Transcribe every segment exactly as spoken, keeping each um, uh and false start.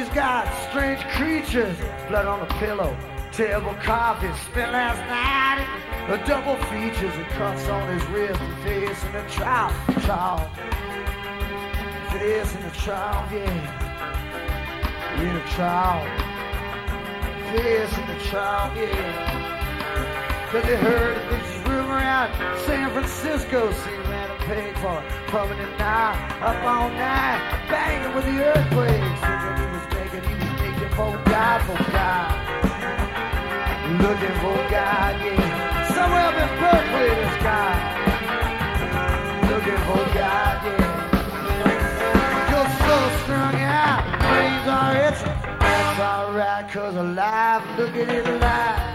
got strange creatures, blood on the pillow, terrible coffee, spent last night. The double features and cuts on his wrist and face in the trial, trial. Face in the trial, yeah. In the trial. Face in the trial, yeah. Cause they heard a bitch's rumor out San Francisco, seen man and paid for it, pumping it now, up all night, banging with the earthquakes. Thinking he was making, he was making for God, for God. Looking for God, yeah. Somewhere up in Berkeley, this guy. Looking for God, yeah. You're so strung out, brains are itching. That's alright, cause alive, look at it alive.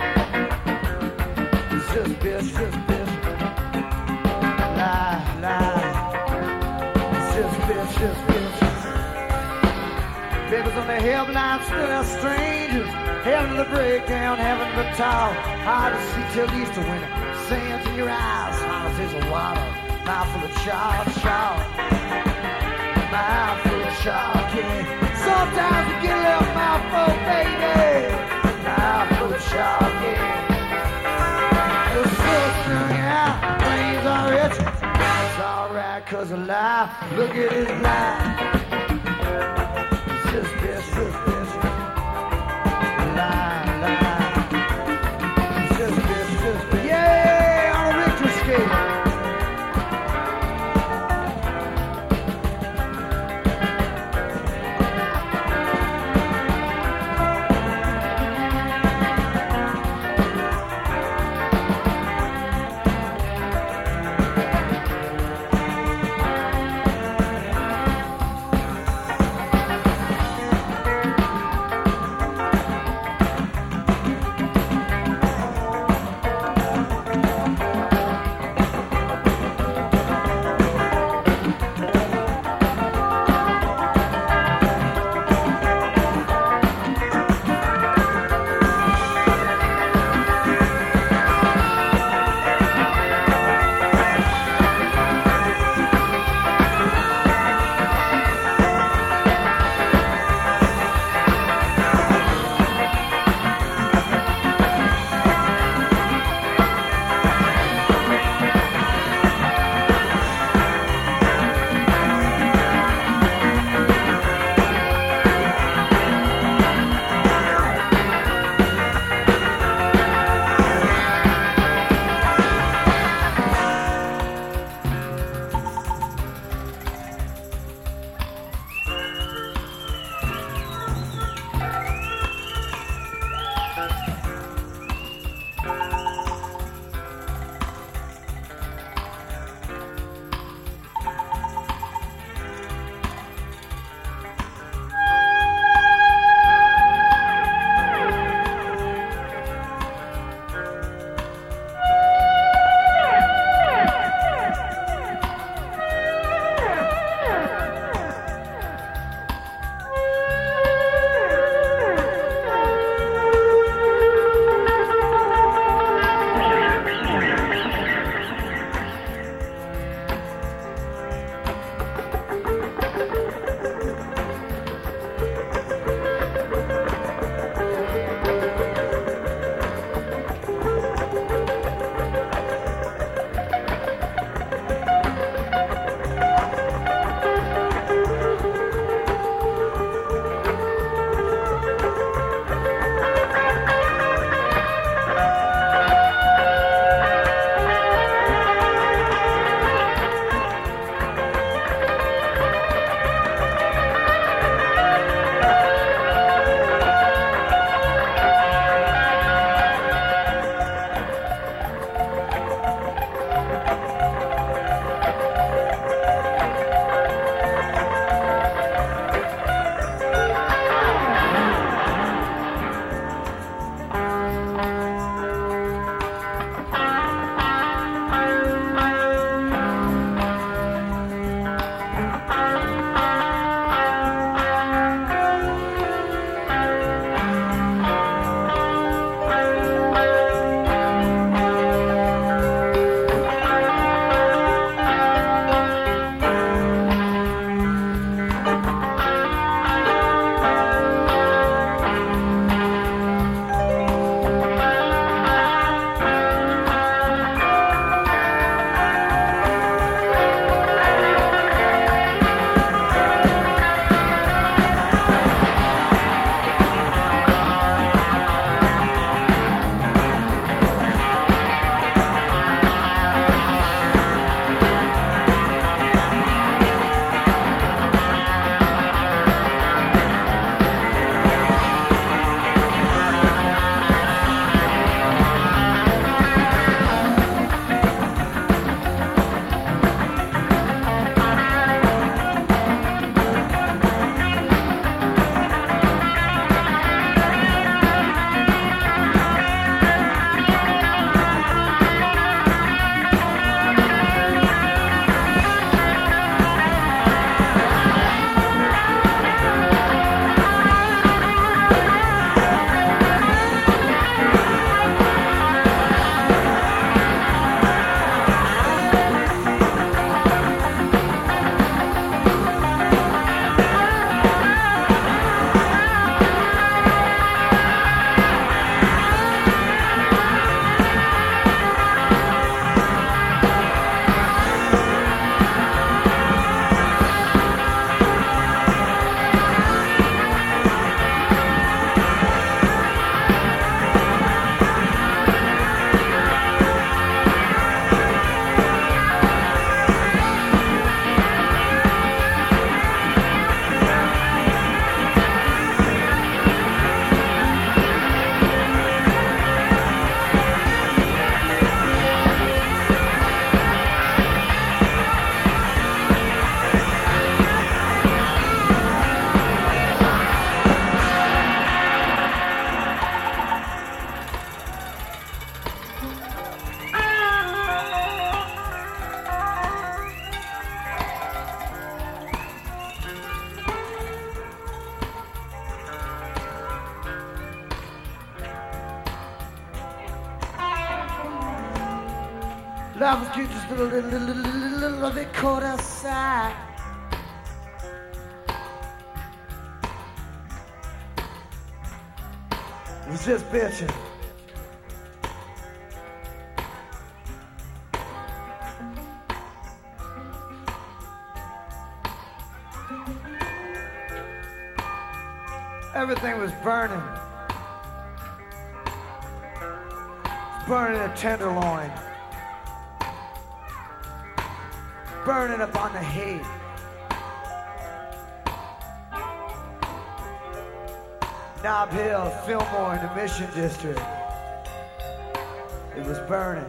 Just bitch, just bitch. Lie, lie. Just bitch, just bitch. Babies on the helpline, still are strangers. Heaven to the breakdown, heaven to the talk. Hard to see till Easter winter. Sands in your eyes, house is a water. Mouth full of chalk, chalk. Mouth full of chalk, yeah. Sometimes you get a little mouthful, baby. Mouth full of chalk, yeah. You're so strung out, brains are itching. It's alright, cause alive, look at his life. It's just this, just this. Lie, lie. It's just this, just this. Yeah, on a Richter scale. Life was cute, just a little, little, little, little, little, little bit cold outside. It was just bitching. Everything was burning. It's burning a tenderloin. Burning up on the heat. Nob Hill, Fillmore in the Mission District. It was burning.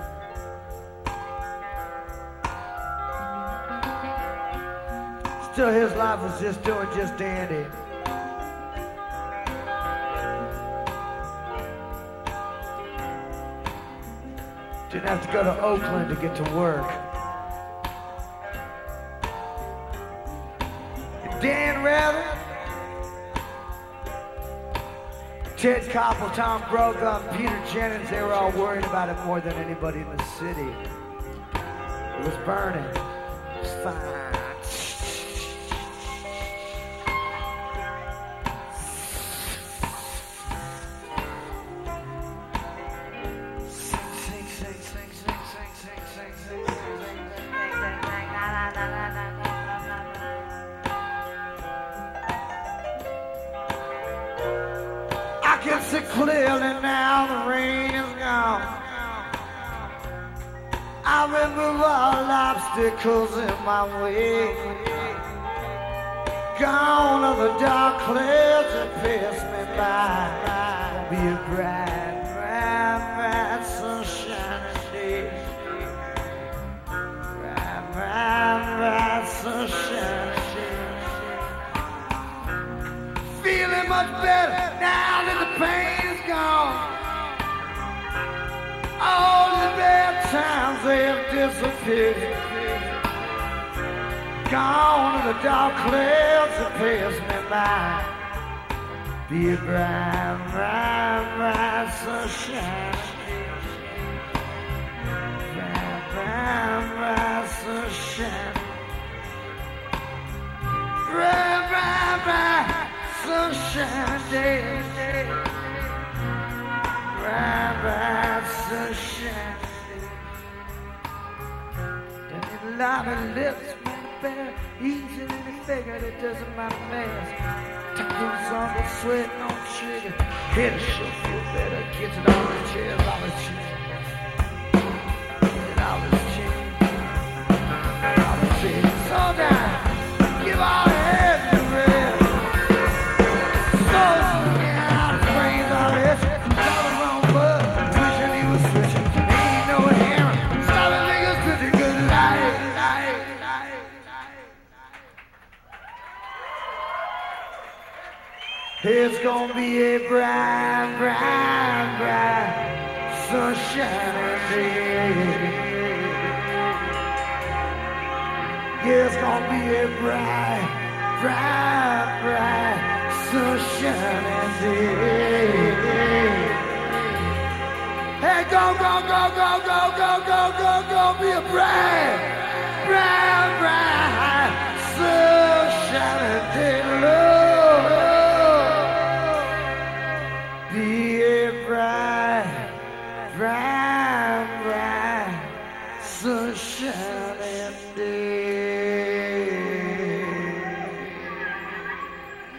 Still, his life was just doing just dandy. Didn't have to go to Oakland to get to work. And Dan Rather, Ted Koppel, Tom Brokaw, and Peter Jennings, they were all worried about it more than anybody in the city. It was burning. It was fine. I can see clearly now the rain is gone. I remove all obstacles in my way. Gone are the dark clouds that pass me by. Be a bright, bright, bright sunshine day. Bright, bright, bright sunshine day. Feeling much better now that the pain is gone. All the bad times they have disappeared. Gone are the dark clouds that pass me by. Be a bright, bright, bright sunshine. Bright, bright, bright sunshine. Bright, bright, bright sunshine day. Bright, bright sunshine day. Doesn't it lie the lips, man, better easy than they figured. It doesn't matter, man. Tattoos on the sweat, no trigger. Head it sure feel better. Gets it on the chair, all the chin. Get all the chin. All the chin. Slow down. Give all the head to rest. So yeah, the brains are itching. Got the wrong bud. Wishing he was switching. Ain't no hammer. Stop it, niggas, cause you good life. It's gonna be a bright, bright, bright sunshine day. Yeah, it's gonna be a bright, bright, bright sunshine day. Hey, go, go, go, go, go, go, go, go, go, be a bright, bright, bright sunshine day, Lord. Be a bright, bright